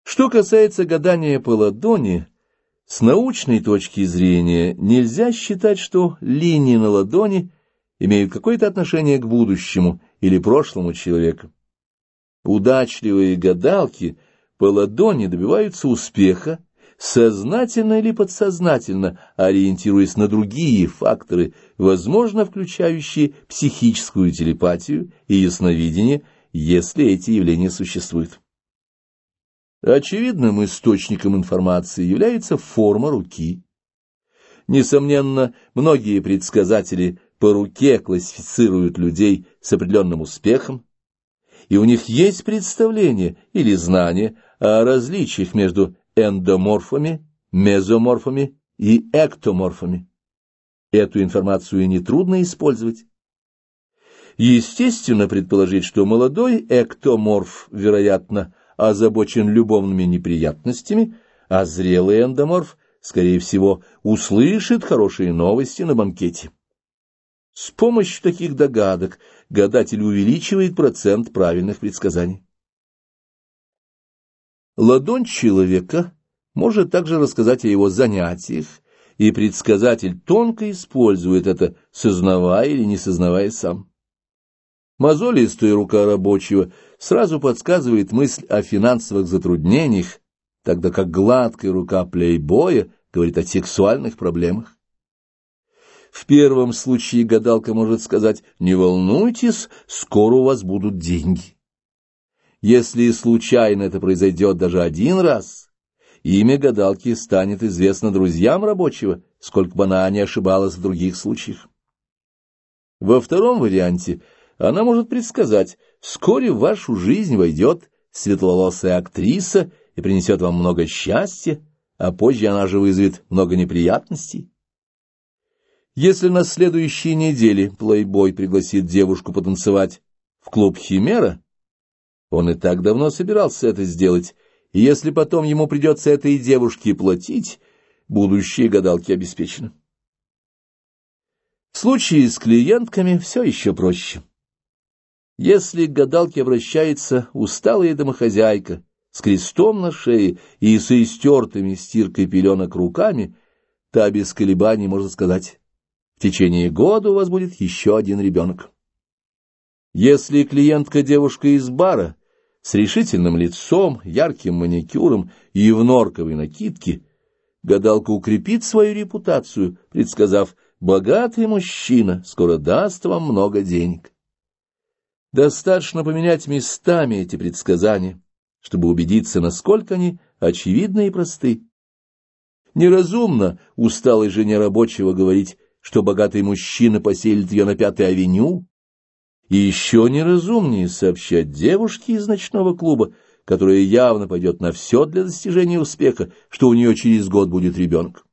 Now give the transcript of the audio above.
Что касается гадания по ладони, с научной точки зрения нельзя считать, что линии на ладони имеют какое-то отношение к будущему или прошлому человека. Удачливые гадалки по ладони добиваются успеха, сознательно или подсознательно ориентируясь на другие факторы, возможно, включающие психическую телепатию и ясновидение, если эти явления существуют. Очевидным источником информации является форма руки. Несомненно, многие предсказатели по руке классифицируют людей с определенным успехом, и у них есть представление или знание о различиях между эндоморфами, мезоморфами и эктоморфами. Эту информацию нетрудно использовать. Естественно предположить, что молодой эктоморф, вероятно, озабочен любовными неприятностями, а зрелый эндоморф, скорее всего, услышит хорошие новости на банкете. С помощью таких догадок гадатель увеличивает процент правильных предсказаний. Ладонь человека может также рассказать о его занятиях, и предсказатель тонко использует это, сознавая или не сознавая сам. Мозолистая рука рабочего сразу подсказывает мысль о финансовых затруднениях, тогда как гладкая рука плейбоя говорит о сексуальных проблемах. В первом случае гадалка может сказать: «Не волнуйтесь, скоро у вас будут деньги». Если случайно это произойдет даже один раз, имя гадалки станет известно друзьям рабочего, сколько бы она ни ошибалась в других случаях. Во втором варианте она может предсказать: вскоре в вашу жизнь войдет светловолосая актриса и принесет вам много счастья, а позже она же вызовет много неприятностей. Если на следующей неделе плейбой пригласит девушку потанцевать в клуб «Химера», он и так давно собирался это сделать, и если потом ему придется этой девушке платить, будущее гадалки обеспечено. В случае с клиентками все еще проще. Если к гадалке обращается усталая домохозяйка с крестом на шее и с истертыми стиркой пеленок руками, та без колебаний может сказать: в течение года у вас будет еще один ребенок. Если клиентка девушка из бара с решительным лицом, ярким маникюром и в норковой накидке, гадалка укрепит свою репутацию, предсказав: богатый мужчина скоро даст вам много денег. Достаточно поменять местами эти предсказания, чтобы убедиться, насколько они очевидны и просты. Неразумно усталой жене рабочего говорить, что богатый мужчина поселит ее на 5-й авеню, и еще неразумнее сообщать девушке из ночного клуба, которая явно пойдет на все для достижения успеха, что у нее через год будет ребенок.